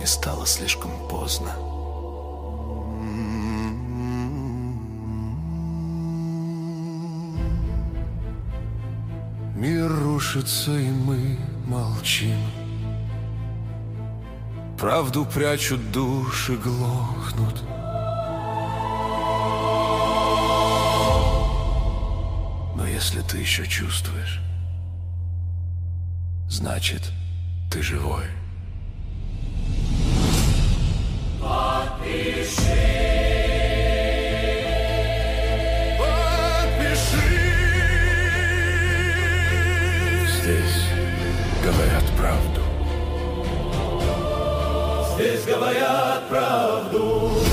стало слишком поздно. Мир рушится, и мы молчим. Правду прячут, души глохнут. Но если ты еще чувствуешь, значит, ты живой. Здесь говорят правду. Здесь говорят правду.